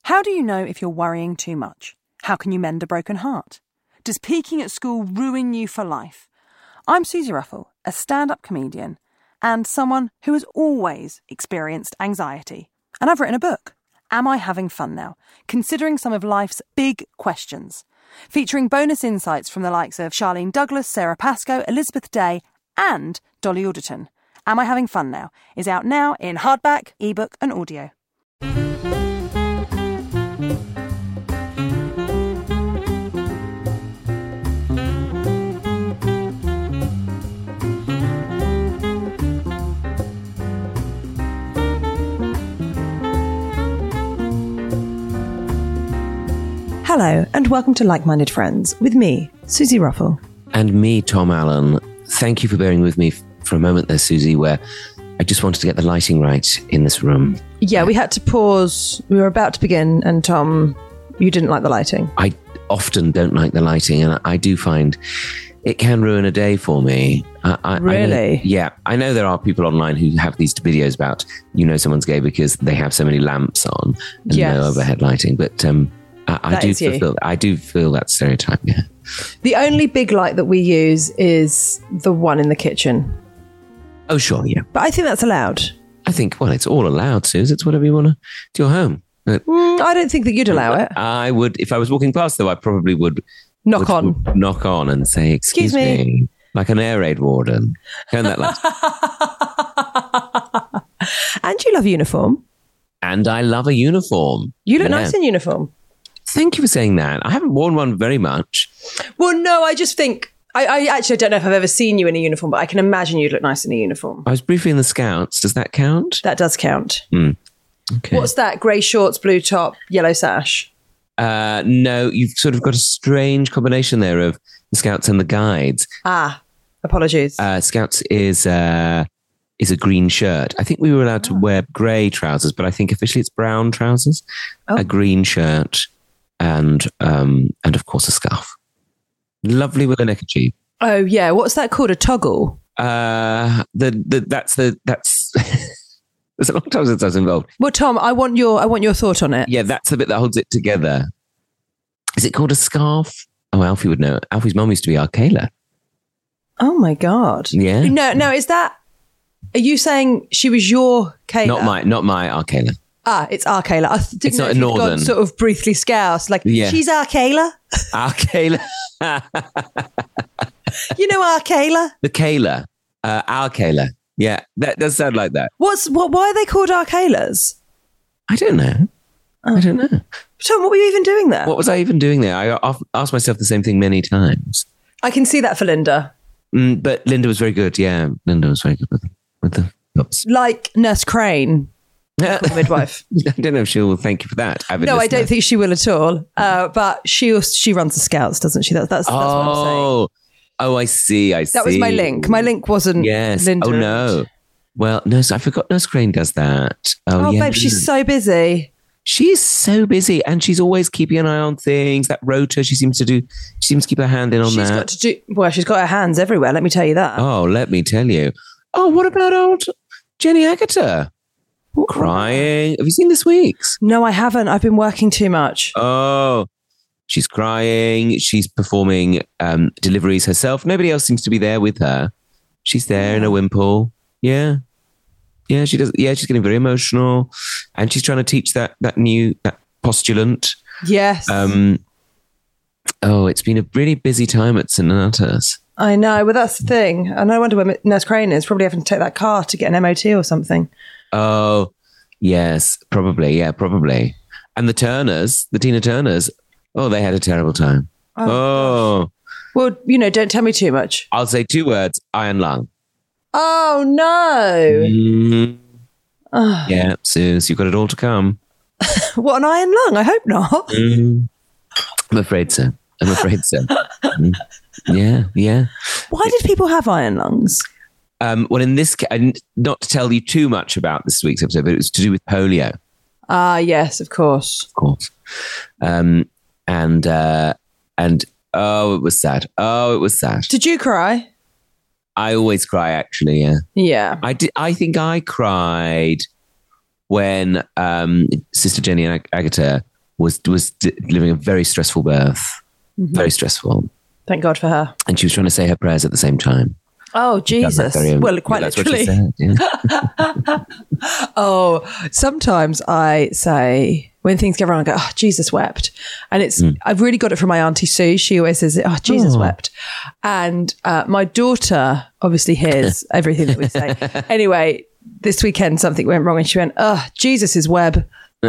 How do you know if you're worrying too much? How can you mend a broken heart? Does peaking at school ruin you for life? I'm Susie Ruffle, a stand-up comedian and someone who has always experienced anxiety. And I've written a book, Am I Having Fun Now? Considering some of life's big questions. Featuring bonus insights from the likes of Charlene Douglas, Sarah Pascoe, Elizabeth Day and Dolly Alderton. Am I Having Fun Now? Is out now in hardback, ebook and audio. Hello and welcome to Like-Minded Friends with me, Susie Ruffle. And me, Tom Allen. Thank you for bearing with me for a moment there, Susie, where I just wanted to get the lighting right in this room. Yeah, we had to pause. We were about to begin and Tom, you didn't like the lighting. I often don't like the lighting and I do find it can ruin a day for me. Really? I know there are people online who have these videos about, someone's gay because they have so many lamps on and no overhead lighting. But I do feel that stereotype, yeah. The only big light that we use is the one in the kitchen. Oh, sure, yeah. But I think that's allowed. I think, it's all allowed, Suze. It's whatever you want to do. Your home. I don't think that you'd allow it. I would, if I was walking past, though, I probably would knock on and say, excuse me, like an air raid warden. Turn that light. And you love uniform. And I love a uniform. You look nice in uniform. Thank you for saying that. I haven't worn one very much. Well, no, I just think, I actually don't know if I've ever seen you in a uniform, but I can imagine you'd look nice in a uniform. I was briefly in the Scouts. Does that count? That does count. Okay. What's that? Grey shorts, blue top, yellow sash? No, you've sort of got a strange combination there of the Scouts and the Guides. Apologies. Scouts is a green shirt. I think we were allowed to wear grey trousers, but I think officially it's brown trousers, a green shirt, and of course a scarf. Lovely with a neckerchief. Oh yeah, what's that called? A toggle? That's it's a long time since I was involved. Well, Tom, I want your thought on it. Yeah, that's the bit that holds it together. Is it called a scarf? Oh, Alfie would know. Alfie's mum used to be Arcala. Oh my God. Yeah. No, is that, are you saying she was your Kayla? Not my Arcala. It's Arcala. It's not a northern. Sort of briefly scouse. She's Arcala. Arcala. You know Arcala? The Kayla. Arcala. Yeah, that does sound like that. Why are they called Arcalas? I don't know. I don't know. Tom, what were you even doing there? What was I even doing there? I asked myself the same thing many times. I can see that for Linda. But Linda was very good. Yeah, Linda was very good with the oops. Like Nurse Crane. Midwife. I don't know if she'll thank you for that. No, I don't think she will at all. But she runs the Scouts, doesn't she? That's what I'm saying. Oh, I see. That was my link. My link wasn't Linda. Oh, no. Well, no, so I forgot Nurse Crane does that. Oh, babe, she's so busy. She's so busy and she's always keeping an eye on things. That rota she seems to keep her hand in on that. She's got her hands everywhere, let me tell you that. Oh, let me tell you. Oh, what about old Jenny Agutter? Crying. Have you seen this week's? No, I haven't. I've been working too much. Oh, she's crying. She's performing deliveries herself. Nobody else seems to be there with her. She's there in a wimple. Yeah. Yeah, she does. Yeah, she's getting very emotional. And she's trying to teach that postulant. Yes. It's been a really busy time at St. Donatus. I know. Well, that's the thing. And I wonder where Nurse Crane is. Probably having to take that car to get an MOT or something. Oh, yes, probably. Yeah, probably. And the Tina Turners, they had a terrible time. Oh. Well, don't tell me too much. I'll say 2 words, iron lung. Oh, no. Mm-hmm. Oh. Yeah, Suze, you've got it all to come. What, an iron lung? I hope not. Mm. I'm afraid so. Yeah. Why did people have iron lungs? Well, in this case, not to tell you too much about this week's episode, but it was to do with polio. Yes, of course. Of course. And it was sad. Oh, it was sad. Did you cry? I always cry, actually, yeah. Yeah. I think I cried when Sister Jenny Agutter was living a very stressful birth, very stressful. Thank God for her. And she was trying to say her prayers at the same time. Oh, Jesus. Well, quite literally. Said, yeah. Oh, sometimes I say, when things go wrong, I go, oh, Jesus wept. And I've really got it from my Auntie Sue. She always says, oh, Jesus wept. And my daughter obviously hears everything that we say. Anyway, this weekend something went wrong and she went, oh, Jesus' web.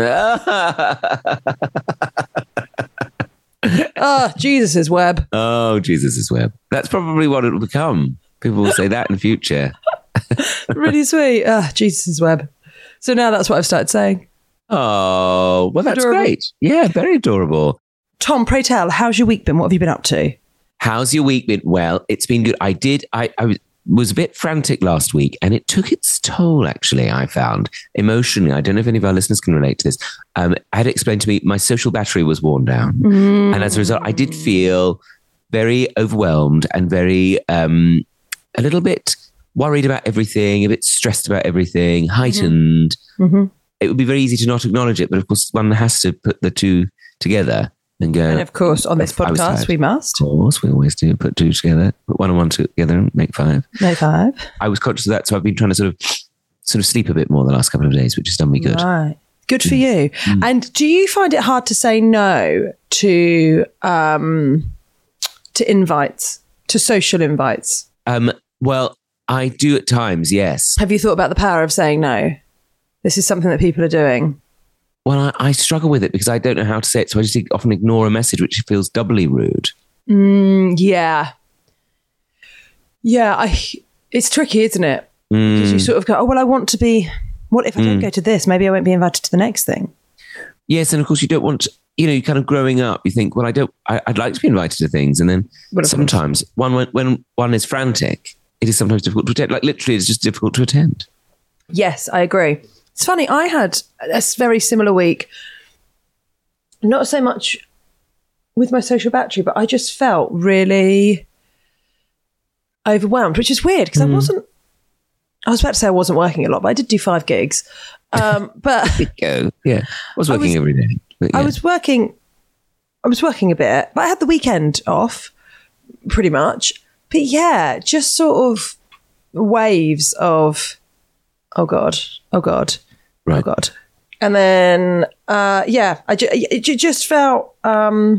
Oh, Jesus' web. Oh, Jesus' web. That's probably what it will become. People will say that in the future. Really sweet. Jesus' web. So now that's what I've started saying. Oh, well, that's Adorable. great. Yeah, very adorable. Tom, pray tell, how's your week been? What have you been up to? How's your week been? Well, it's been good. I was a bit frantic last week and it took its toll, actually, I found. Emotionally, I don't know if any of our listeners can relate to this. I had explained to me my social battery was worn down. And as a result, I did feel very overwhelmed and very, a little bit worried about everything, a bit stressed about everything, heightened. It would be very easy to not acknowledge it, but of course one has to put the two together and go. And of course, on this podcast, we must. Of course, we always do put two together, put one and one together and make five. Make five. I was conscious of that, so I've been trying to sort of sleep a bit more the last couple of days, which has done me good. Right. Good for you. And do you find it hard to say no to invites, to social invites? Well, I do at times, yes. Have you thought about the power of saying no? This is something that people are doing. Well, I struggle with it because I don't know how to say it, so I just often ignore a message, which feels doubly rude. Yeah. Yeah, it's tricky, isn't it? Because you sort of go, oh, well, I want to be... What if I don't go to this? Maybe I won't be invited to the next thing. Yes, and of course you don't want... you're kind of growing up, you think, well, I'd like to be invited to things. And then sometimes when one is frantic, it is sometimes difficult to attend. Like literally, it's just difficult to attend. Yes, I agree. It's funny. I had a very similar week. Not so much with my social battery, but I just felt really overwhelmed, which is weird because I was about to say I wasn't working a lot, but I did do 5 gigs. But yeah, I was working every day. Yeah. I was working a bit, but I had the weekend off pretty much. But yeah, just sort of waves of, oh God, right. Oh God. And then, it just felt, I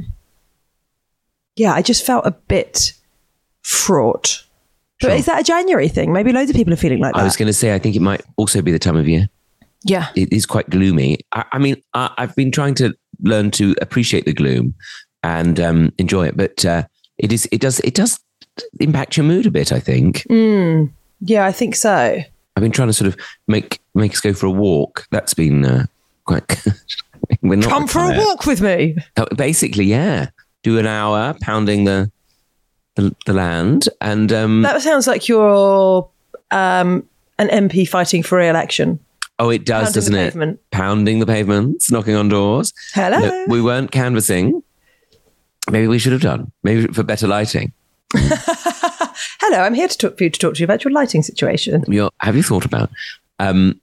just felt a bit fraught. But is that a January thing? Maybe loads of people are feeling like that. I was going to say, I think it might also be the time of year. Yeah. It is quite gloomy. I mean, I've been trying to learn to appreciate the gloom and enjoy it, but it does impact your mood a bit, I think. Yeah, I think so. I've been trying to sort of make us go for a walk. That's been quite good. We're not Come for a walk with me. Basically, yeah. Do an hour pounding the land, and that sounds like you're an MP fighting for re-election. Oh, it does, doesn't it? Pavement. Pounding the pavements, knocking on doors. Hello. No, we weren't canvassing. Maybe we should have done. Maybe for better lighting. Hello, I'm here to talk to you about your lighting situation. Have you thought about? But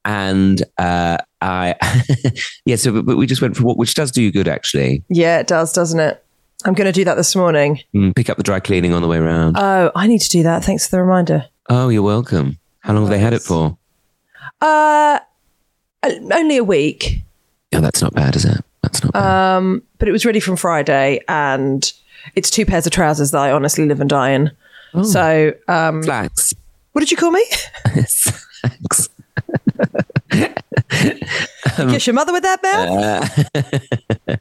we just went for a walk, which does do you good, actually. Yeah, it does, doesn't it? I'm going to do that this morning. Pick up the dry cleaning on the way around. Oh, I need to do that. Thanks for the reminder. Oh, you're welcome. How long have they had it for? Only a week. Yeah, that's not bad, is it? That's not bad. But it was ready from Friday, and it's 2 pairs of trousers that I honestly live and die in. Oh. So, slacks. What did you call me? Slacks. Kiss your mother with that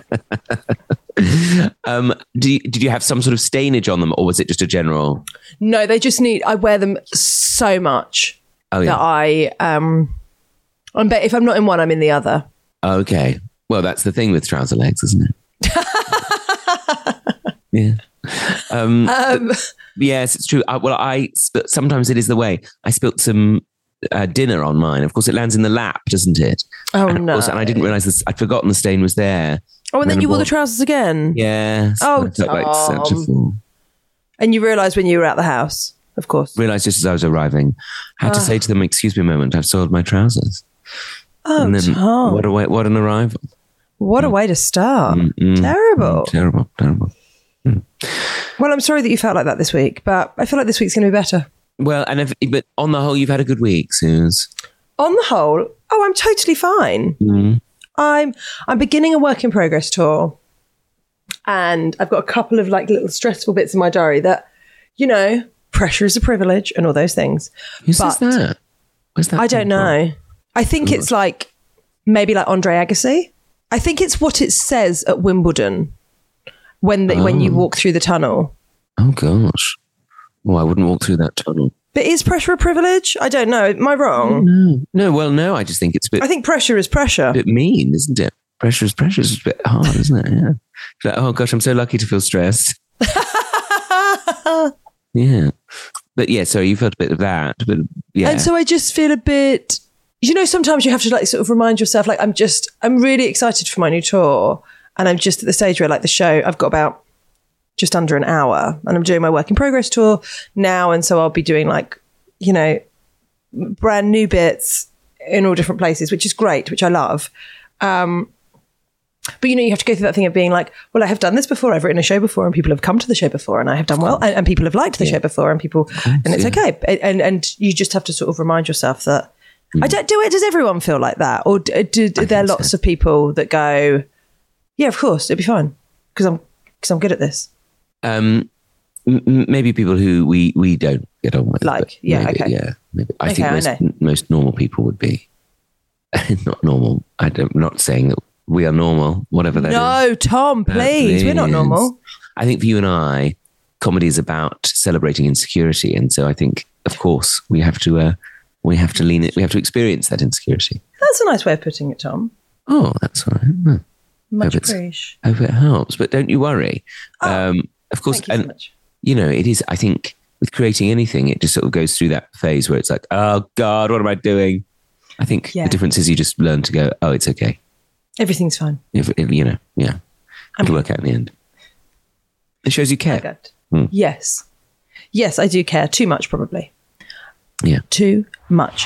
mouth? Did you have some sort of stainage on them, or was it just a general? No, they just I wear them so much that if I'm not in one, I'm in the other. Okay. Well, that's the thing with trouser legs, isn't it? Yeah. Yes, it's true. Sometimes it is the way. I spilt some dinner on mine. Of course, it lands in the lap, doesn't it? Oh, and no. And I didn't realise this. I'd forgotten the stain was there. Oh, and then you wore the trousers again? Yeah. Oh, I felt like such a fool. And you realised when you were at the house, of course. Realised just as I was arriving. I had to say to them, excuse me a moment, I've soiled my trousers. Oh, and then, Tom. what an arrival. What a way to start. Terrible. Terrible. Well, I'm sorry that you felt like that this week, but I feel like this week's going to be better. Well, but on the whole, you've had a good week, Suze. On the whole, I'm totally fine. I'm beginning a work in progress tour, and I've got a couple of like little stressful bits in my diary that, you know, pressure is a privilege and all those things. Who says that? Where's that? I don't know. I think it's like maybe like Andre Agassi. I think it's what it says at Wimbledon when you walk through the tunnel. Oh gosh. Well, I wouldn't walk through that tunnel. But is pressure a privilege? I don't know. Am I wrong? No. I just think it's a bit. I think pressure is pressure. A bit mean, isn't it? Pressure is pressure. It's a bit hard, isn't it? Yeah. It's like, oh gosh, I'm so lucky to feel stressed. Yeah. But yeah, so you felt a bit of that. But yeah. And so I just feel a bit, you know, sometimes you have to like sort of remind yourself, like, I'm really excited for my new tour. And I'm just at the stage where like the show, I've got about just under an hour and I'm doing my work in progress tour now. And so I'll be doing like, you know, brand new bits in all different places, which is great, which I love. But, you know, you have to go through that thing of being like, well, I have done this before. I've written a show before and people have come to the show before and I have done well and people have liked the show before and people, and it's okay. And you just have to sort of remind yourself that I don't do it. Does everyone feel like that? Or do there lots of people that go, yeah, of course, it'd be fine because I'm good at this. Maybe people who we don't get on with. Like, yeah, maybe, okay. Yeah, maybe. I think most normal people would be not normal. I'm not saying that we are normal, whatever that is. No, Tom, please. We're not normal. I think for you and I, comedy is about celebrating insecurity. And so I think, of course, we have to lean it. We have to experience that insecurity. That's a nice way of putting it, Tom. Oh, that's all right. Much appreciated. Hope it helps. But don't you worry. Of course, thank you so much. You know, it is, I think, with creating anything, it just sort of goes through that phase where it's like, oh God, what am I doing? I think the difference is you just learn to go, oh, it's okay. Everything's fine. If you know, yeah. It'll work out in the end. It shows you care. Yes. Yes, I do care. Too much, probably. Yeah. Too much.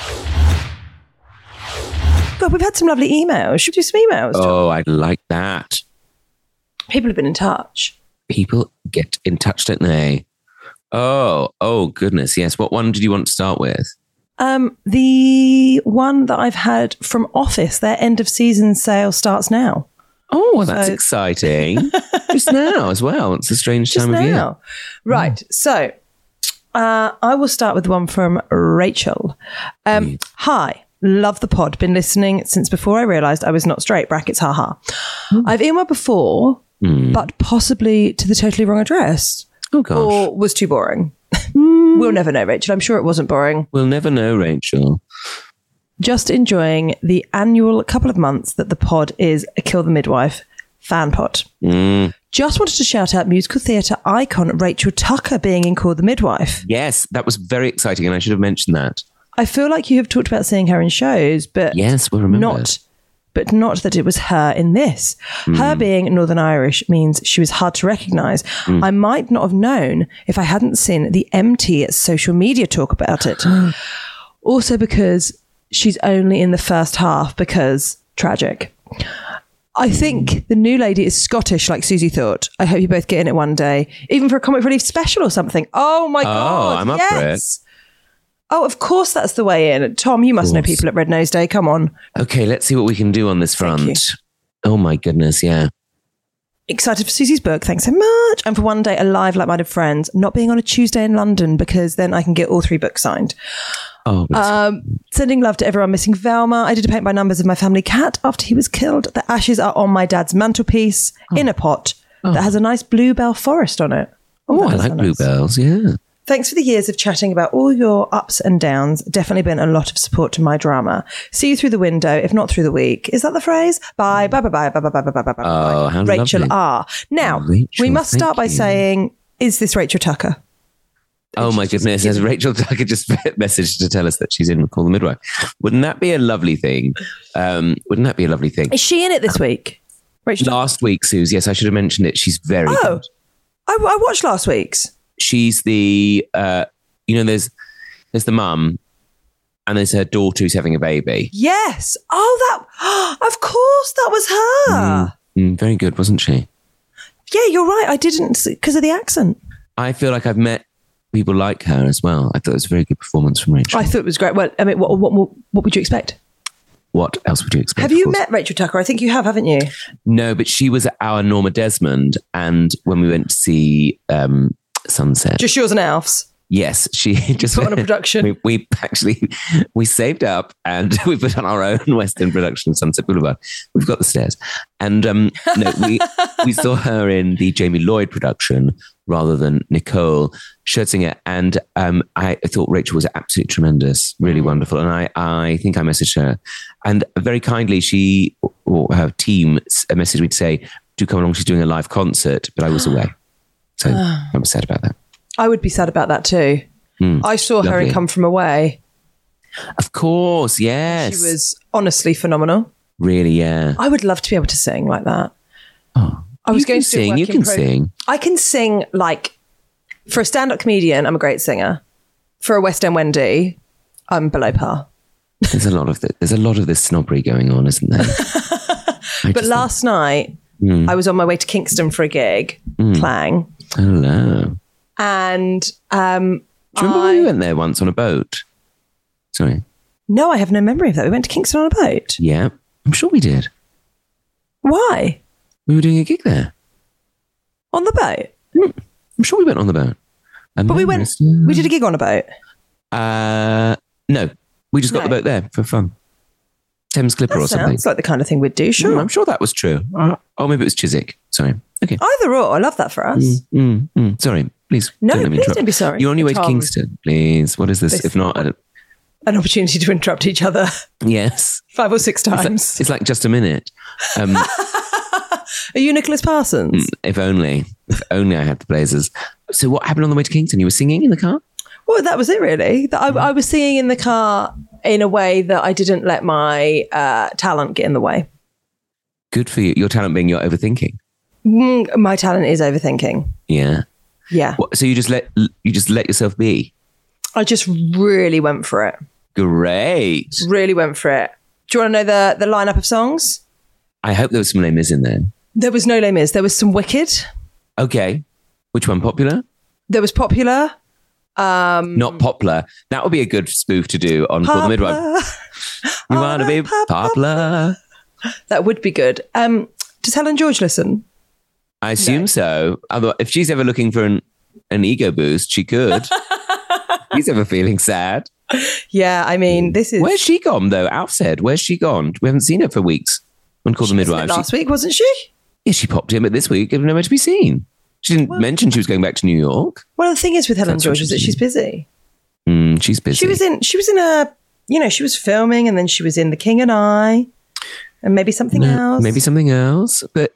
God, we've had some lovely emails. Should we do some emails, Tom? Oh, I'd like that. People have been in touch. People get in touch, don't they? Oh, goodness. Yes. What one did you want to start with? The one that I've had from Office, their end of season sale starts now. Oh, well, that's exciting. Just now as well. It's a strange time of year. Right. So I will start with one from Rachel. Hi. Love the pod. Been listening since before I realised I was not straight. Brackets, haha. I've emailed before, but possibly to the totally wrong address. Oh, gosh. Or was too boring. We'll never know, Rachel. I'm sure it wasn't boring. We'll never know, Rachel. Just enjoying the annual couple of months that the pod is a Kill the Midwife fan pod. Just wanted to shout out musical theatre icon Rachel Tucker being in Call the Midwife. Yes, that was very exciting and I should have mentioned that. I feel like you have talked about seeing her in shows, but yes, we'll remember. Not that it was her in this. Her being Northern Irish means she was hard to recognise. I might not have known if I hadn't seen the MT social media talk about it. Also because she's only in the first half because tragic. I think the new lady is Scottish, like Susie thought. I hope you both get in it one day, even for a comic relief special or something. Oh my God. I'm up for it. Oh, of course that's the way in. Tom, you must know people at Red Nose Day. Come on. Okay, let's see what we can do on this front. Oh my goodness, yeah. Excited for Susie's book. Thanks so much. And for one day alive like-minded friends, not being on a Tuesday in London because then I can get all 3 books signed. Oh, sending love to everyone missing Velma. I did a paint by numbers of my family cat after he was killed. The ashes are on my dad's mantelpiece in a pot that has a nice bluebell forest on it. Oh, I like bluebells, yeah. Thanks for the years of chatting about all your ups and downs. Definitely been a lot of support to my drama. See you through the window, if not through the week. Is that the phrase? Bye, bye, bye, bye, bye, bye, bye, bye, bye, bye. Oh, how Rachel lovely. R. Now, we must start by saying, is this Rachel Tucker? Oh my goodness, has Rachel Tucker just messaged to tell us that she's in Call the Midwife? Wouldn't that be a lovely thing? Is she in it this week? Rachel Last week, Suze. Yes, I should have mentioned it. She's very good. I watched last week's. She's the, there's the mum And there's her daughter who's having a baby. Yes. Oh, of course, that was her. Very good, wasn't she? Yeah, you're right. I didn't, because of the accent. I feel like I've met people like her as well. I thought it was a very good performance from Rachel. I thought it was great. Well, I mean, what would you expect? What else would you expect? Have you met Rachel Tucker? I think you have, haven't you? No, but she was our Norma Desmond. And when we went to see Sunset. Just yours and Alf's? Yes, she just put on a production. We saved up and we put on our own West End production of Sunset Boulevard. We've got the stairs, and we saw her in the Jamie Lloyd production rather than Nicole Scherzinger, and I thought Rachel was absolutely tremendous, really wonderful, and I think I messaged her, and very kindly she or her team messaged me to say, "Do come along, she's doing a live concert," but I was away, so I was sad about that. I would be sad about that too. I saw her in Come From Away. Of course, yes. She was honestly phenomenal. Really, yeah. I would love to be able to sing like that. Oh, I was you going can to sing. You can sing. I can sing like, for a stand-up comedian, I'm a great singer. For a West End Wendy, I'm below par. There's a lot of this snobbery going on, isn't there? But last night, I was on my way to Kingston for a gig, Clang. Hello. And do you remember when we went there once on a boat? Sorry. No, I have no memory of that. We went to Kingston on a boat. Yeah, I'm sure we did. Why? We were doing a gig there. On the boat? I'm sure we went on the boat. But we did a gig on a boat? No, we just got the boat there for fun. Thames Clipper or something. Sounds like the kind of thing we'd do, sure. I'm sure that was true. Oh, maybe it was Chiswick. Sorry. Okay. Either or. I love that for us. Sorry, please. No, don't let me please interrupt. don't be sorry. You're on your way to Kingston, please. What is this? If not, an opportunity to interrupt each other. Yes. 5 or 6 times. It's like just a minute. Are you Nicholas Parsons? If only I had the blazers. So what happened on the way to Kingston? You were singing in the car? Well, that was it really. I was singing in the car in a way that I didn't let my talent get in the way. Good for you. Your talent being your overthinking. My talent is overthinking. Yeah. Yeah. So you just let yourself be? I just really went for it. Great. Really went for it. Do you want to know the lineup of songs? I hope there was some Les Mis in there. There was no Les Mis. There was some Wicked. Okay. Which one? Popular? There was Popular. Not Poplar. That would be a good spoof to do on Call the Midwife. You want to be popular? That would be good. Does Helen George listen? I assume so. Although if she's ever looking for an ego boost, she could. He's ever feeling sad. Yeah, I mean, this is... Where's she gone, though? Alf said, where's she gone? We haven't seen her for weeks on Call the Midwife. Last week, wasn't she? Yeah, she popped in, but this week, nowhere to be seen. She didn't mention she was going back to New York. Well, the thing is with Helen George is that she's busy. She's busy. She was in a, she was filming, and then she was in The King and I, and maybe something else. Maybe something else. But,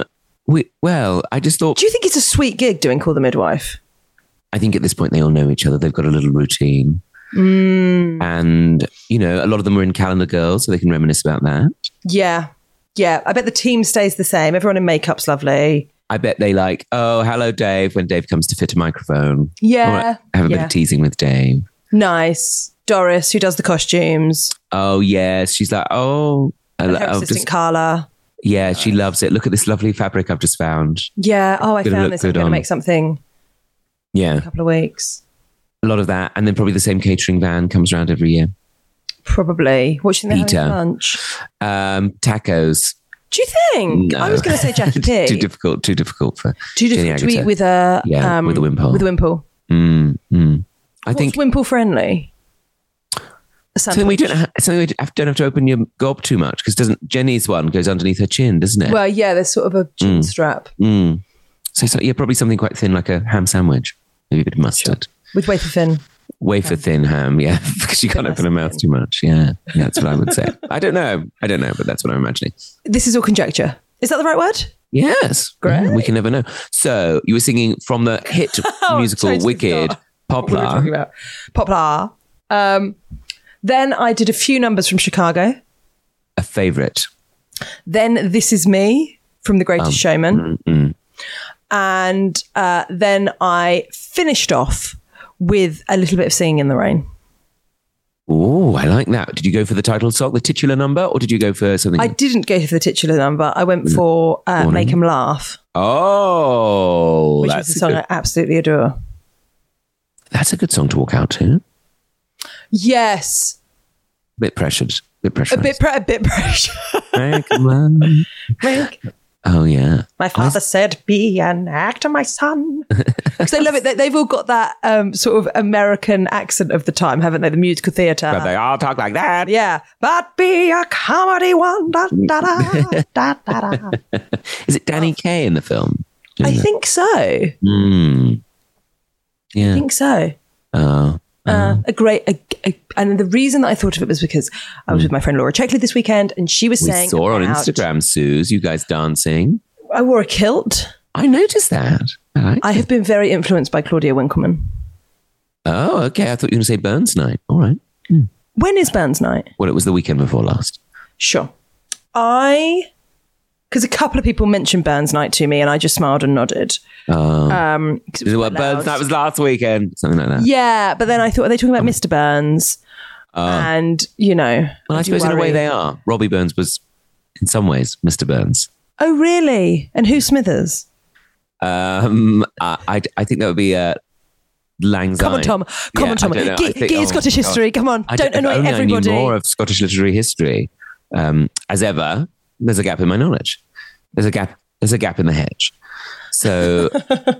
I just thought... Do you think it's a sweet gig doing Call the Midwife? I think at this point they all know each other. They've got a little routine. And, a lot of them were in Calendar Girls, so they can reminisce about that. Yeah. Yeah. I bet the team stays the same. Everyone in makeup's lovely. I bet they like, oh, hello, Dave, when Dave comes to fit a microphone. Yeah. Have a bit of teasing with Dave. Nice. Doris, who does the costumes. Oh, yes. She's like, oh. And her assistant Carla. Yeah, she loves it. Look at this lovely fabric I've just found. Yeah. Oh, I found this. I'm going to make something. Yeah. In a couple of weeks. A lot of that. And then probably the same catering van comes around every year. Probably. What should they have for lunch? Tacos. Do you think? No. I was going to say Jackie P. Too difficult for Too difficult to eat with a... with a wimple. With a wimple. I think... What's wimple friendly? Something we don't have to open your gob too much, because Jenny's one goes underneath her chin, doesn't it? Well, yeah, there's sort of a chin strap. So probably something quite thin, like a ham sandwich, maybe a bit of mustard. Sure. With wafer thin. Wafer thin ham, yeah, because you can't open a mouth too much. Yeah, that's what I would say. I don't know, but that's what I'm imagining. This is all conjecture. Is that the right word? Yes. Great. Yeah, we can never know. So you were singing from the hit musical Wicked, Poplar. What were we talking about? Poplar. Then I did a few numbers from Chicago. A favourite. Then This Is Me from The Greatest Showman. And then I finished off with a little bit of Singing in the Rain. Oh, I like that. Did you go for the title song, the titular number, or did you go for something? I didn't go for the titular number. I went for Make 'Em Laugh. Oh, which is a song I absolutely adore. That's a good song to walk out to. Yes. Bit pressured. A bit pressure. Make 'em laugh. Oh, yeah. My father said, be an actor, my son. Because I love it. They've all got that sort of American accent of the time, haven't they? The musical theatre. But they all talk like that. Yeah. But be a comedy one. Da, da, da, da, da, da. Is it Danny Kaye in the film? I think so. Yeah. I think so. And the reason that I thought of it was because I was with my friend Laura Checkley this weekend, and she was saying, we saw on Instagram, Suze, you guys dancing. I wore a kilt. I noticed that. I have been very influenced by Claudia Winkleman. Oh, okay. I thought you were going to say Burns Night. All right. When is Burns Night? Well, it was the weekend before last. Sure. Because a couple of people mentioned Burns Night to me, and I just smiled and nodded. Burns Night was last weekend, something like that. Yeah, but then I thought, are they talking about Mr. Burns? And, well, I suppose in a way they are. Robbie Burns was, in some ways, Mr. Burns. Oh, really? And who's Smithers? I think that would be Lang Syne. Come on, Tom. Get your Scottish history. Come on. Don't annoy everybody. I knew more of Scottish literary history. As ever, there's a gap in my knowledge. There's a gap in the hedge. So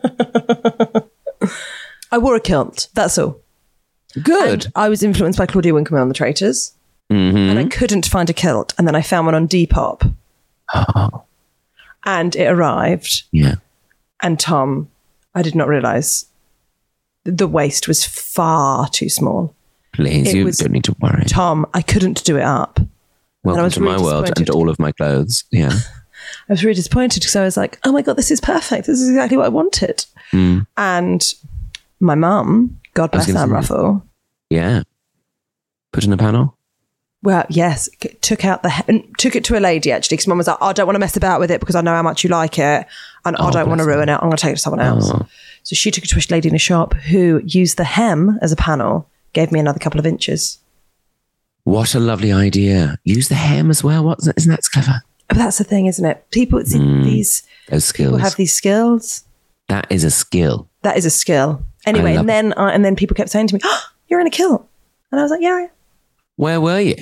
I wore a kilt. That's all. Good. And I was influenced by Claudia Winkleman on The Traitors. Mm-hmm. And I couldn't find a kilt. And then I found one on Depop. Oh. And it arrived. Yeah. And Tom, I did not realise the waist was far too small. Please, you don't need to worry. Tom, I couldn't do it up. Welcome to my world and to all of my clothes. Yeah. I was really disappointed because I was like, oh my God, this is perfect. This is exactly what I wanted. And my mum, God bless that ruffle. Yeah. Put in a panel? Well, yes. Took it to a lady, actually, because mum was like, I don't want to mess about with it because I know how much you like it and I don't want to ruin it. I'm going to take it to someone else. So she took it to a lady in a shop who used the hem as a panel, gave me another couple of inches. What a lovely idea. Use the hem as well. Isn't that clever? But that's the thing, isn't it? People, those skills. People have these skills. That is a skill. That is a skill. Anyway, and then people kept saying to me, oh, you're in a kilt. And I was like, yeah. Where were you?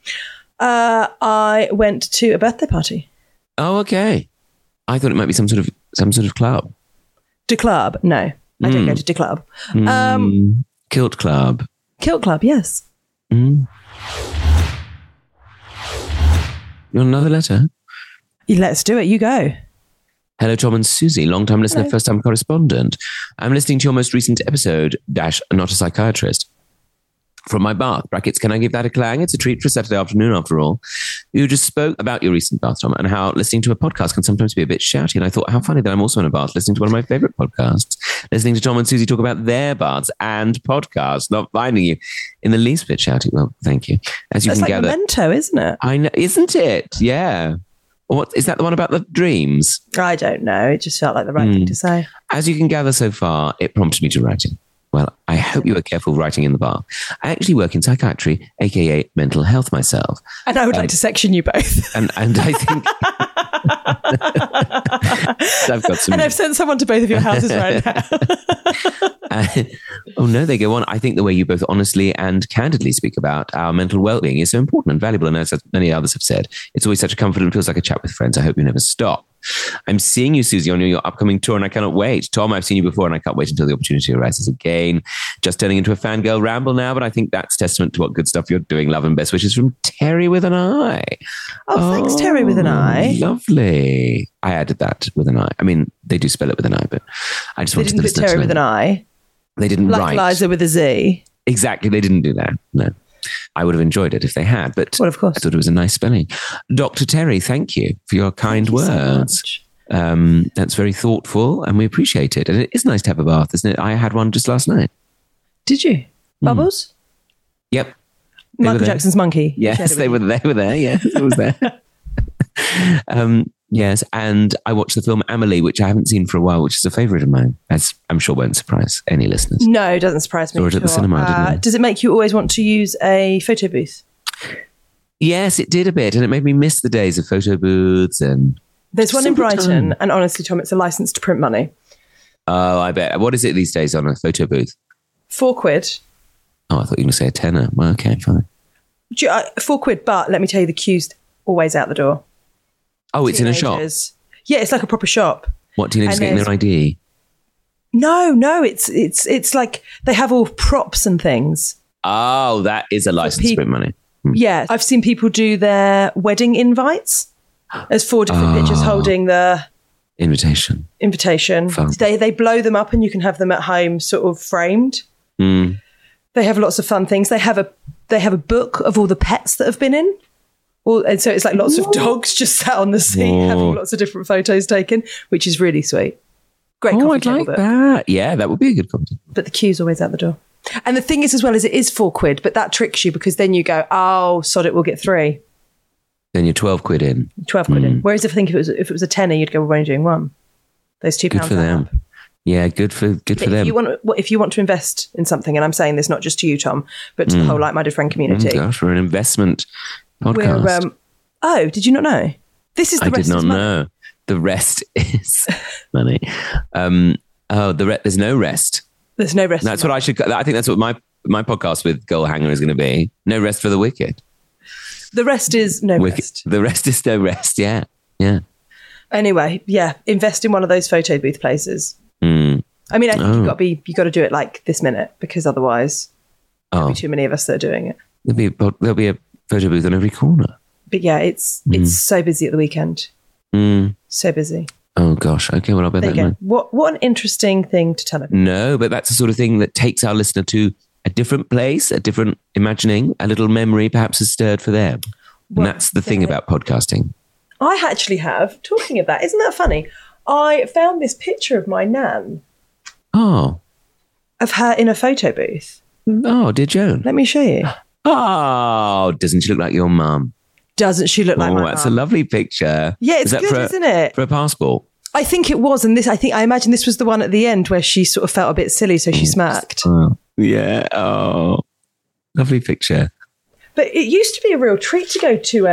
I went to a birthday party. Oh, okay. I thought it might be some sort of club. De club? No, I don't go to de club. Kilt club. Kilt club, yes. You want another letter? Let's do it. You go. Hello, Tom and Susie, long-time listener, first-time correspondent. I'm listening to your most recent episode, Not a Psychiatrist. From my bath, brackets, can I give that a clang? It's a treat for a Saturday afternoon, after all. You just spoke about your recent bath, Tom, and how listening to a podcast can sometimes be a bit shouty. And I thought, how funny that I'm also in a bath listening to one of my favourite podcasts. Listening to Tom and Susie talk about their baths and podcasts, not finding you in the least bit shouty. Well, thank you. As you That's can like gather, Memento, isn't it? I know, isn't it? Yeah. What is that? The one about the dreams? I don't know. It just felt like the right thing to say. As you can gather so far, it prompted me to writing. Well, I hope you are careful writing in the bath. I actually work in psychiatry, aka mental health myself. And I would like to section you both. And I think I've got some. And I've sent someone to both of your houses right now. Oh no, they go on. I think the way you both honestly and candidly speak about our mental well-being is so important and valuable. And as many others have said, it's always such a comfort and feels like a chat with friends. I hope you never stop. I'm seeing you, Susie, on your upcoming tour, and I cannot wait. Tom, I've seen you before, and I can't wait until the opportunity arises again. Just turning into a fangirl ramble now, but I think that's testament to what good stuff you're doing. Love and best wishes from Terry with an I. Oh, thanks, Terry with an I. Lovely. I added that with an I. I mean, they do spell it with an I, but I just wanted to put Terry with an I. They didn't like write. Liza with a Z. Exactly. They didn't do that. No. I would have enjoyed it if they had, but well, of course. I thought it was a nice spelling. Dr. Terry, thank you for your kind words. So that's very thoughtful and we appreciate it. And it is nice to have a bath, isn't it? I had one just last night. Did you? Bubbles? Yep. Michael Jackson's monkey. Yes, they were there. Yes, it was there. Yes, and I watched the film Amelie, which I haven't seen for a while, which is a favourite of mine, as I'm sure won't surprise any listeners. No, it doesn't surprise me. Saw it at the cinema, didn't I? Does it make you always want to use a photo booth? Yes, it did a bit, and it made me miss the days of photo booths. And there's one in Simple Brighton, time. and honestly, Tom, it's a license to print money. Oh, I bet. What is it these days on a photo booth? £4. Oh, I thought you were going to say a tenner. Well, okay, fine. £4, but let me tell you, the queue's always out the door. Oh, it's in a shop. Teenagers. Yeah, it's like a proper shop. What, teenagers And getting their there's- ID? No, it's like they have all props and things. Oh, that is a license to print money. Yeah, I've seen people do their wedding invites. There's 4 different pictures holding the Invitation. invitation. Fun. They blow them up and you can have them at home sort of framed. Mm. They have lots of fun things. They have a book of all the pets that have been in. And so it's like lots of dogs just sat on the seat having lots of different photos taken, which is really sweet. Great Oh, coffee I'd table like book. that. Yeah, that would be a good content. But the queue's always out the door. And the thing is, as well, is it is £4, but that tricks you because then you go, oh, sod it, we'll get 3. Then you're 12 quid in. 12 quid in. Whereas if it was a tenner, you'd go, we're only doing 1. Those £2 Good for them. up. Yeah, good for them. If you want to invest in something, and I'm saying this not just to you, Tom, but to the whole like-minded friend community. Gosh, we're an investment podcast. Oh, did you not know? This is the I rest did not is money. know. The rest is money. There's no rest. There's no rest. That's what I should. I think that's what my podcast with Goal Hanger is going to be. No rest for the wicked. The rest is no rest. The rest is no rest. Yeah, yeah. Anyway, yeah, invest in one of those photo booth places. Mm. I mean, I think you got to do it like this minute because otherwise there'll Oh, be too many of us that are doing it. there'll be a photo booth on every corner. But yeah, it's so busy at the weekend. Mm. So busy. Oh gosh. Okay. Well, I'll bear There that you in go. mind. What an interesting thing to tell them. No, but that's the sort of thing that takes our listener to a different place, a different imagining, a little memory perhaps is stirred for them. Well, and that's the thing yeah. about podcasting. I actually have, talking of that, isn't that funny? I found this picture of my nan, Oh, of her in a photo booth. dear Joan. Let me show you. Oh, doesn't she look like your mum? Doesn't she look like my That's mum? a lovely picture. Yeah, it's Is that good, isn't it? For a passport. I think it was, and I imagine this was the one at the end where she sort of felt a bit silly, so she smirked. Oh, yeah. Oh, lovely picture. But it used to be a real treat to go to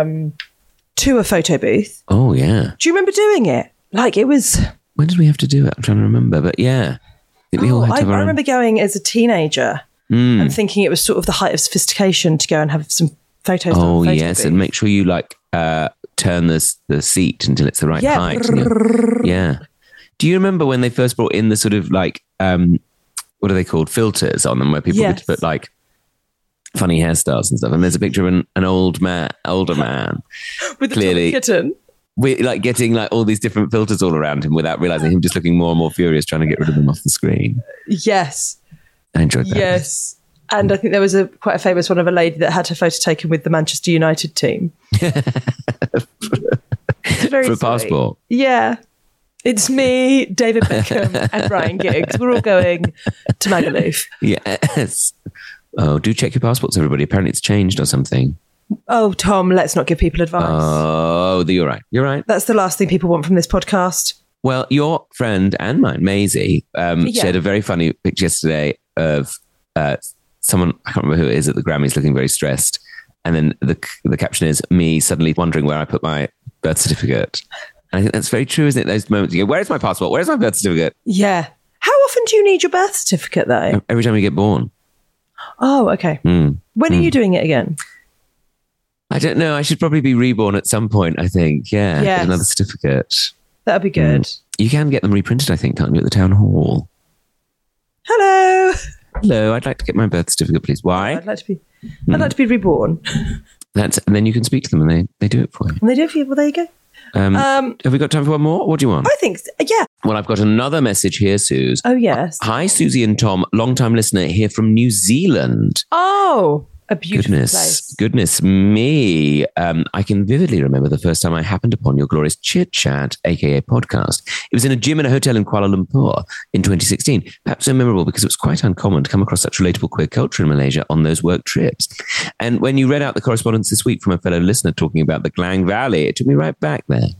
a photo booth. Oh, yeah. Do you remember doing it? Like it was. When did we have to do it? I'm trying to remember, but yeah. I think we all had to have I our own- remember going as a teenager and thinking it was sort of the height of sophistication to go and have some photos. Oh, on a photo yes. booth. And make sure you turn the seat until it's the right Yeah. height. Yeah. Do you remember when they first brought in the sort of what are they called? Filters on them where people Yes. could put like funny hairstyles and stuff. And there's a picture of an older man with the clearly- kitten. with like getting like all these different filters all around him without realizing him just looking more and more furious trying to get rid of them off the screen. Yes, I enjoyed that. yes. And I think there was quite a famous one of a lady that had her photo taken with the Manchester United team. It's very For a sweet. passport. Yeah. It's me, David Beckham, and Ryan Giggs. We're all going to Magaluf. Yes. Oh, do check your passports, everybody. Apparently it's changed or something. Oh, Tom, let's not give people advice. Oh, you're right. You're right. That's the last thing people want from this podcast. Well, your friend and mine, Maisie, shared a very funny picture yesterday of someone, I can't remember who it is, at the Grammys looking very stressed. And then the caption is me suddenly wondering where I put my birth certificate. And I think that's very true, isn't it? Those moments you go, where's my passport? Where's my birth certificate? Yeah. How often do you need your birth certificate, though? Every time you get born. Oh, okay. When are you doing it again? I don't know. I should probably be reborn at some point, I think. Yeah. Yes. Get another certificate. That'd be good. You can get them reprinted, I think, can't you, at the town hall? Hello. Hello, I'd like to get my birth certificate, please. Why? I'd like to be reborn. And then you can speak to them and they do it for you. And they do it for you. Well, there you go. Have we got time for one more? What do you want? I think, yeah. Well, I've got another message here, Suze. Oh, yes. Hi, Susie and Tom, long-time listener here from New Zealand. Oh, a beautiful place. Goodness me. I can vividly remember the first time I happened upon your glorious Chit Chat, aka podcast. It was in a gym in a hotel in Kuala Lumpur in 2016. Perhaps so memorable because it was quite uncommon to come across such relatable queer culture in Malaysia on those work trips. And when you read out the correspondence this week from a fellow listener talking about the Klang Valley, it took me right back there.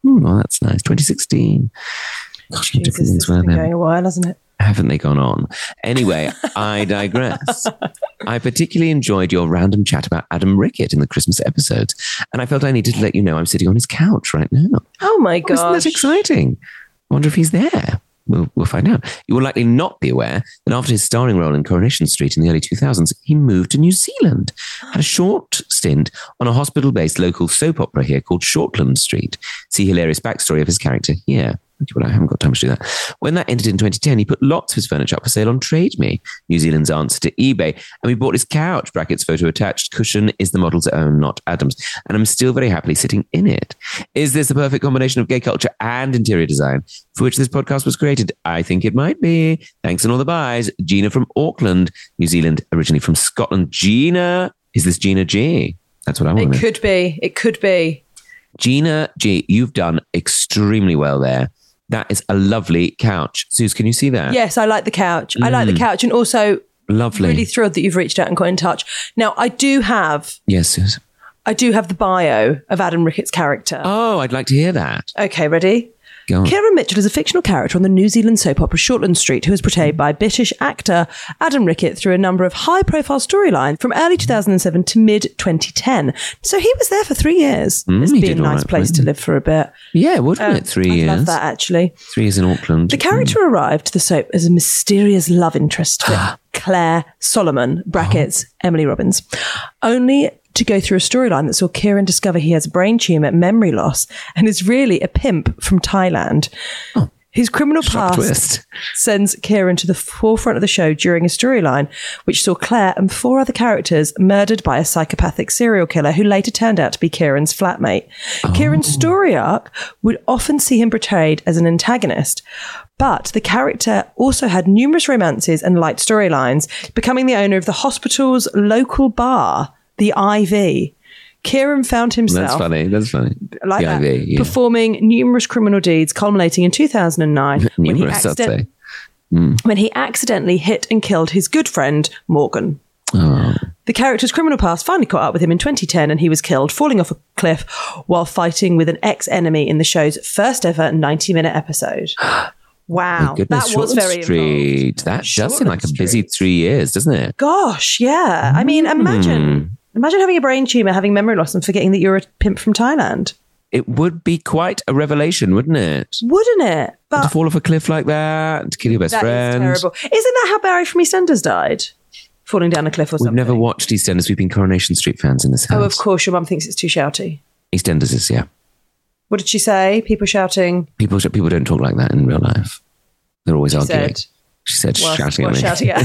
Well, that's nice. 2016. Gosh, Jesus, different things it's were been then. going a while, hasn't it? Haven't they gone on? Anyway, I digress. I particularly enjoyed your random chat about Adam Rickett in the Christmas episodes, and I felt I needed to let you know I'm sitting on his couch right now. Oh my gosh. Isn't that exciting? I wonder if he's there. We'll find out. You will likely not be aware that after his starring role in Coronation Street in the early 2000s, he moved to New Zealand, had a short stint on a hospital-based local soap opera here called Shortland Street. See hilarious backstory of his character here. But I haven't got time to do that. When that ended in 2010, he put lots of his furniture up for sale on Trade Me, New Zealand's answer to eBay. And we bought his couch, brackets photo attached. Cushion is the model's own, not Adam's. And I'm still very happily sitting in it. Is this a perfect combination of gay culture and interior design for which this podcast was created? I think it might be. Thanks and all the buys. Gina from Auckland, New Zealand, originally from Scotland. Gina, is this Gina G? That's what I want to know. Could be. It could be. Gina G, you've done extremely well there. That is a lovely couch. Suze, can you see that? Yes, I like the couch. I like the couch, and also Lovely. really thrilled that you've reached out and got in touch. Now, I do have Yes, Suze. the bio of Adam Rickett's character. Oh, I'd like to hear that. Okay, ready? Go on. Kieran Mitchell is a fictional character on the New Zealand soap opera Shortland Street who is portrayed by British actor Adam Rickett through a number of high-profile storylines from early 2007 to mid-2010. So he was there for 3 years. It's he been did a all nice right, place to live for a bit. Yeah, wouldn't it? 3 years. I love that, actually. 3 years in Auckland. The character arrived to the soap as a mysterious love interest for Claire Solomon, brackets Emily Robbins, only to go through a storyline that saw Kieran discover he has a brain tumour, memory loss, and is really a pimp from Thailand. His criminal Shock past twist. sends Kieran to the forefront of the show during a storyline which saw Claire and 4 other characters murdered by a psychopathic serial killer who later turned out to be Kieran's flatmate. Kieran's story arc would often see him portrayed as an antagonist, but the character also had numerous romances and light storylines, becoming the owner of the hospital's local bar, the IV. Kieran found himself That's funny. like The that, IV, yeah. performing numerous criminal deeds, culminating in 2009 Numerous, I'd say. when he accidentally hit and killed his good friend Morgan. Oh. The character's criminal past finally caught up with him in 2010 and he was killed falling off a cliff while fighting with an ex-enemy in the show's first ever 90-minute episode. Wow, Goodness, that was Shortland very Street. involved. That does seem like a Shortland busy Street. 3 years, doesn't it? Gosh, yeah. I mean, imagine having a brain tumour, having memory loss and forgetting that you're a pimp from Thailand. It would be quite a revelation, wouldn't it? Wouldn't it? To But fall off a cliff like that, to kill your best that friend. is terrible. Isn't that how Barry from EastEnders died? Falling down a cliff or We've something? never watched EastEnders. We've been Coronation Street fans in this house. Oh, of course. Your mum thinks it's too shouty. EastEnders is, yeah. What did she say? People shouting. People don't talk like that in real life. They're always arguing. She said, shouting at me. Shouting at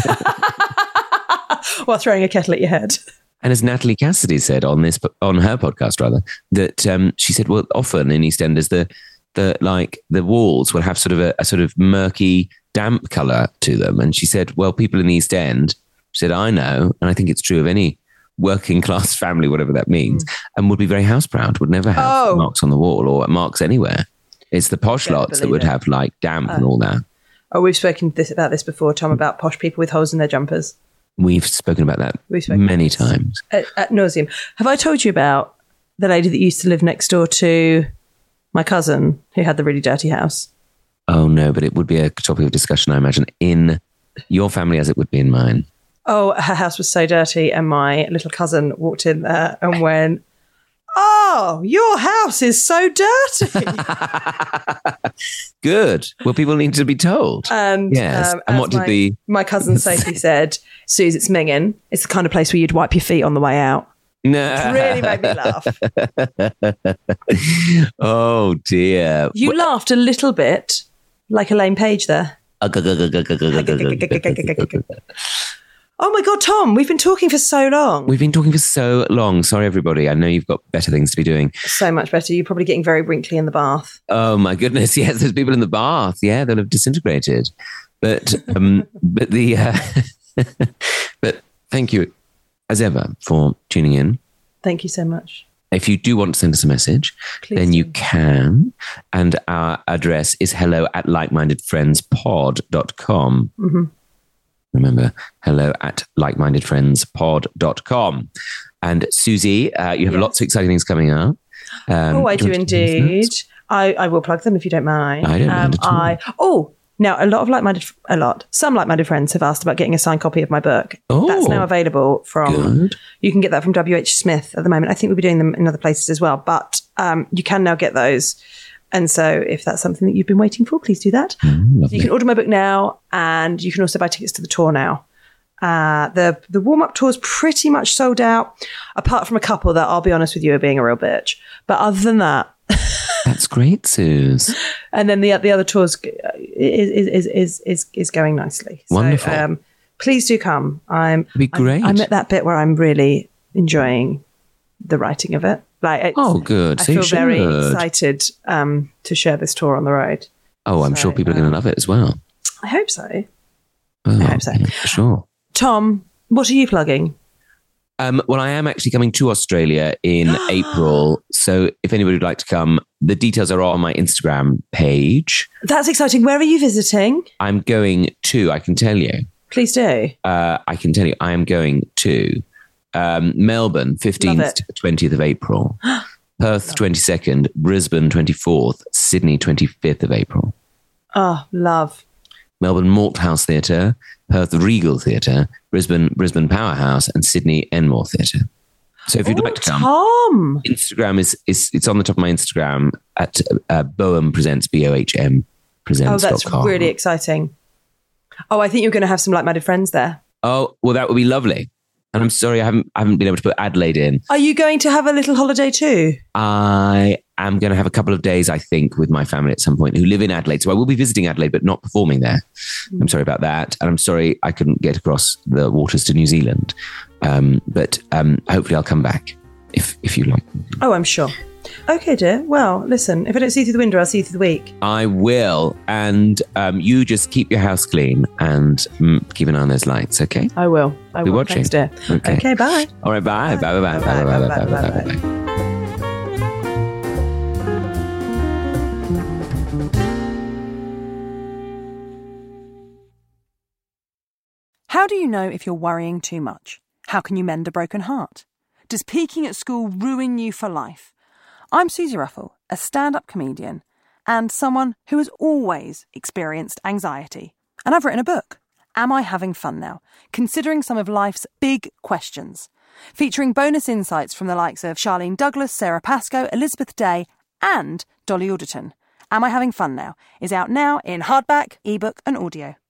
while throwing a kettle at your head. And as Natalie Cassidy said on her podcast, rather, that she said, well, often in EastEnders, the walls will have sort of a sort of murky, damp colour to them. And she said, well, people in the East End, she said, I know, and I think it's true of any working class family, whatever that means, and would be very house proud, would never have marks on the wall or marks anywhere. It's the posh lots that would have like damp and all that. Oh, we've spoken about this before, Tom, about posh people with holes in their jumpers. We've spoken about that many times. At nauseum. Have I told you about the lady that used to live next door to my cousin who had the really dirty house? Oh, no, but it would be a topic of discussion, I imagine, in your family as it would be in mine. Oh, her house was so dirty and my little cousin walked in there and went, oh, your house is so dirty. Good. Well, people need to be told. And yes. And what did my cousin Sophie said, Suze, it's minging. It's the kind of place where you'd wipe your feet on the way out. No. It really made me laugh. Oh, dear. You laughed a little bit like Elaine Page there. Oh my God, Tom, we've been talking for so long. We've been talking for so long. Sorry, everybody. I know you've got better things to be doing. So much better. You're probably getting very wrinkly in the bath. Oh, my goodness. Yes, there's people in the bath. Yeah, they'll have disintegrated. But, but thank you, as ever, for tuning in. Thank you so much. If you do want to send us a message, Please then do. you can. And our address is hello@likemindedfriendspod.com. Mm-hmm. Remember, hello@likemindedfriendspod.com. And Susie, you have lots of exciting things coming up. I do indeed. I will plug them if you don't mind. I don't mind at all. Now, some like-minded friends have asked about getting a signed copy of my book. Oh, that's now available from, good. You can get that from WH Smith at the moment. I think we'll be doing them in other places as well, but you can now get those. And so if that's something that you've been waiting for, please do that. So you can order my book now, and you can also buy tickets to the tour now. The warm-up tour is pretty much sold out, apart from a couple that, I'll be honest with you, are being a real bitch. But other than that... That's great, Suze. And then the other tours is going nicely. Wonderful. So, please do come. It'd be great. I'm at that bit where I'm really enjoying the writing of it. Good. I feel very excited to share this tour on the road. Oh, I'm sure people are going to love it as well. I hope so. Oh, I hope so. Yeah, for sure. Tom, what are you plugging? Well, I am actually coming to Australia in April. So if anybody would like to come, the details are on my Instagram page. That's exciting. Where are you visiting? I'm going to, I can tell you. Please do. I can tell you, I am going to Melbourne, 15th to 20th of April. Perth, 22nd. Brisbane, 24th. Sydney, 25th of April. Oh, love. Melbourne Malthouse Theatre, Perth Regal Theatre, Brisbane Powerhouse, and Sydney Enmore Theatre. So if you'd like to come, Tom. Instagram is it's on the top of my Instagram at Bohm Presents, BOHM Presents. Oh, that's really exciting. Oh, I think you're going to have some like-minded friends there. Oh, well, that would be lovely. And I'm sorry, I haven't been able to put Adelaide in. Are you going to have a little holiday too? I am going to have a couple of days, I think, with my family at some point who live in Adelaide. So I will be visiting Adelaide, but not performing there. I'm sorry about that. And I'm sorry I couldn't get across the waters to New Zealand. But hopefully I'll come back if you like. Oh, I'm sure. Okay, dear. Well, listen, if I don't see you through the window, I'll see you through the week. I will. And you just keep your house clean and keep an eye on those lights, okay? I will. Be watching. Thanks, dear. Okay, bye. All right, bye. Bye, bye, bye, bye, bye, bye, bye, bye, bye. How do you know if you're worrying too much? How can you mend a broken heart? Does peaking at school ruin you for life? I'm Susie Ruffle, a stand-up comedian and someone who has always experienced anxiety. And I've written a book, Am I Having Fun Now? Considering some of life's big questions. Featuring bonus insights from the likes of Charlene Douglas, Sarah Pascoe, Elizabeth Day and Dolly Alderton. Am I Having Fun Now? Is out now in hardback, ebook and audio.